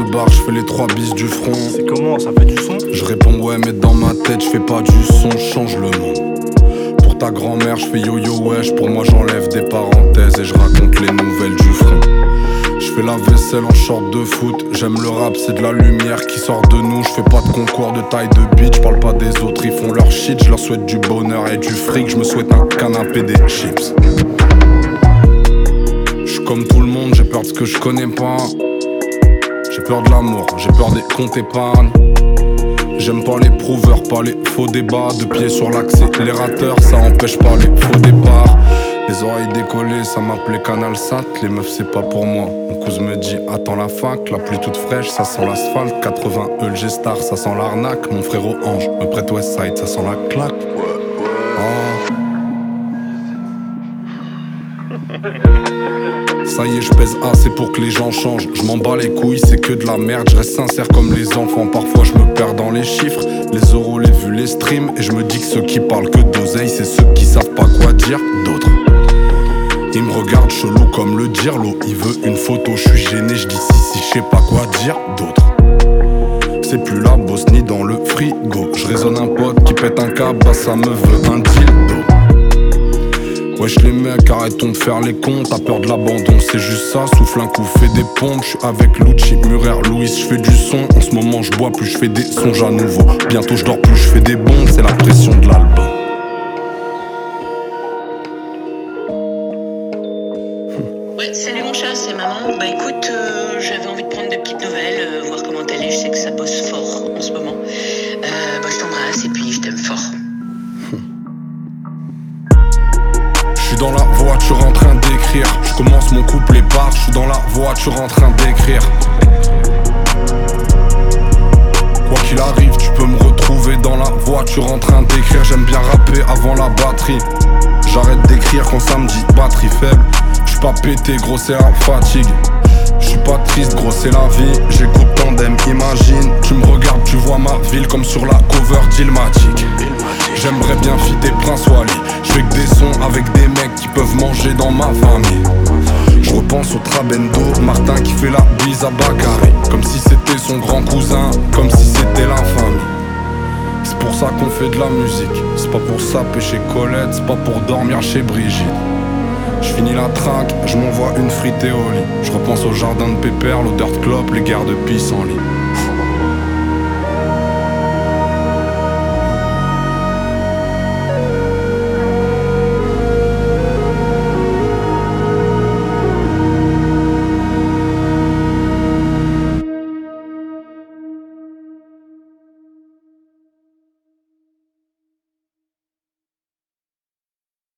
barre, je fais les 3 bis du front. C'est comment, ça fait du son? Je réponds ouais mais dans ma tête je fais pas du son, change le monde. Pour ta grand-mère je fais yo-yo wesh, pour moi j'enlève des parenthèses et je raconte les nouvelles du front. Je fais la vaisselle en short de foot, j'aime le rap, c'est de la lumière qui sort de nous. Je fais pas de concours de taille de beat, je parle pas des autres, ils font leur shit. Je leur souhaite du bonheur et du fric, je me souhaite un canapé des chips. Je suis comme tout le monde, j'ai peur de ce que je connais pas. J'ai peur de l'amour, j'ai peur des comptes épargne. J'aime pas les prouveurs, pas les faux débats. De pied sur l'accélérateur, ça empêche pas les faux départs. Les oreilles décollées, ça m'appelait Canal Sat. Les meufs c'est pas pour moi. Mon cousin me dit attends la fac. La pluie toute fraîche, ça sent l'asphalte. 80 E G-Star, ça sent l'arnaque. Mon frérot Ange me prête Westside, ça sent la claque. Oh. Ça y est, je pèse assez pour que les gens changent. Je m'en bats les couilles, c'est que de la merde. Je reste sincère comme les enfants. Parfois je me perds dans les chiffres, les euros, les vues, les streams. Et je me dis que ceux qui parlent que d'oseille, c'est ceux qui savent pas quoi dire d'autres. Il me regarde chelou comme le dirlo. Il veut une photo, je suis gêné, je dis si, je sais pas quoi dire d'autre. C'est plus la Bosnie dans le frigo. Je raisonne un pote qui pète un câble, bah ça me veut un dildo. Wesh les mecs, arrêtons de faire les cons. T'as peur de l'abandon, c'est juste ça. Souffle un coup, fais des pompes. J'suis avec Lucci, Murer, Louis, j'fais du son. En ce moment j'bois plus, j'fais des songes à nouveau. Bientôt j'dors plus, j'fais des bombes. C'est la pression de l'album. Ouais, salut mon chat, c'est maman. Bah écoute, j'avais envie de prendre des petites nouvelles, voir comment t'allais. Je sais que ça bosse fort en ce moment. Bah je t'embrasse et puis je t'aime fort. Je suis dans la voiture en train d'écrire. Je commence mon couplet par. Je suis dans la voiture en train d'écrire. Quoi qu'il arrive, tu peux me retrouver dans la voiture en train d'écrire. J'aime bien rapper avant la batterie. J'arrête d'écrire quand ça me dit batterie faible. J'suis pas pété, gros c'est la fatigue. J'suis pas triste, gros c'est la vie. J'écoute Tandem, imagine. Tu me regardes, tu vois ma ville comme sur la cover d'Ilmatic. J'aimerais bien fitter Prince Wally. J'fais que des sons avec des mecs qui peuvent manger dans ma famille. Je repense au Trabendo, Martin qui fait la bise à Bakary. Comme si c'était son grand cousin, comme si c'était l'infamie. C'est pour ça qu'on fait de la musique. C'est pas pour saper chez Colette, c'est pas pour dormir chez Brigitte. Je finis la traque, je m'envoie une fritée au lit. Je repense au jardin de Pépère, l'odeur de clope, les guerres de pissenlit.